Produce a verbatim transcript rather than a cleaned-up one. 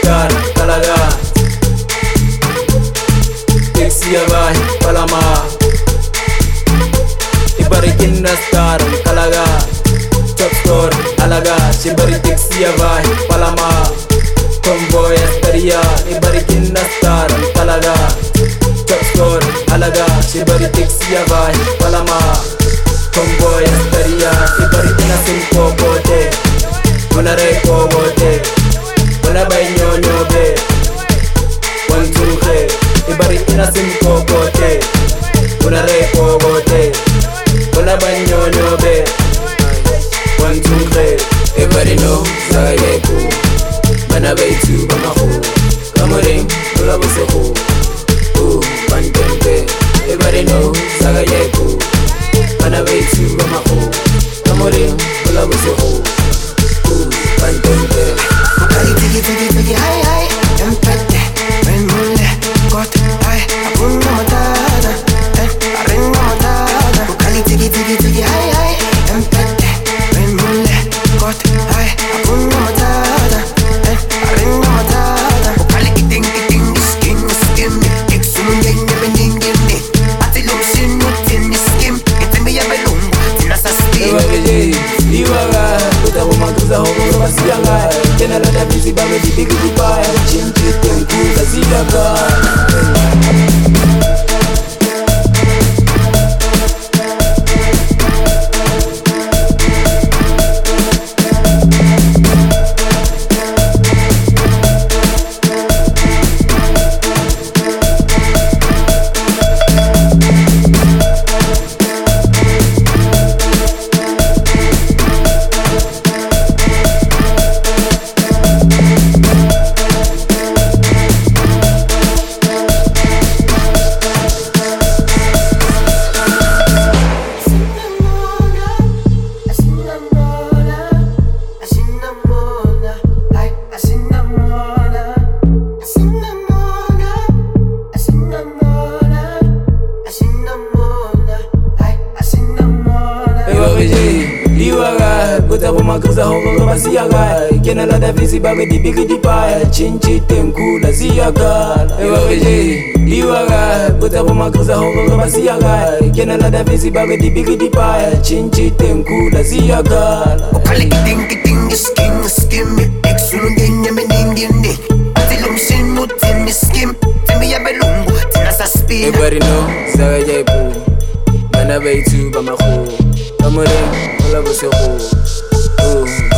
star talaga taxi vai palama ibarikin na star talaga top store alaga shibari taxi vai palama convoy estaria ibarikin na star talaga top store alaga shibari taxi vai palama convoy estaria ibarikin na simpo bote Wana reko bote Wana bay nyonyo be One two three Ibari ina simko bote Wana reko bote Wana bay nyonyo be One two three Ibari no Zaga yeku Bana bay tu bamaku Kamuring Ula buseku Uh Pantempe Ibari no Zaga yeku Bana bay tu bamaku Kamuring Ula buseku Kali tigi tigi tigi hai hai Empete Ben mulle Got hai Apuna matata Eh Arenga matata Kali tigi tigi tigi hai hai Empete Ben mulle Got hai Apuna matata Eh Arenga matata Kali kiting kiting Skin skin Exum genge beningine Atilum sinu tini skim Itimi ya belungu Tina sa skin Iwagiji Iwaga Kutabu maguza homo Basianga Kena lada bizi bame di bigi di baya Chinchi tenku Zazidaga Kutabu maguza homo Basianga Kena lada bizi bame di bigi di baya Chinchi tenku Zazidaga Iwagiji Iwaga Kutabu maguza homo Basianga Kena lada bizi bame di bigi di baya Chinchi tenku Zazidaga Kali kiting kiting Skin skin Exum genge beningine Atilum sinu tini skim Timi ya belungu Tina sa spin Everybody know Zaga yeku Bana bay tu bamaku Kamuring Ula buseku Uh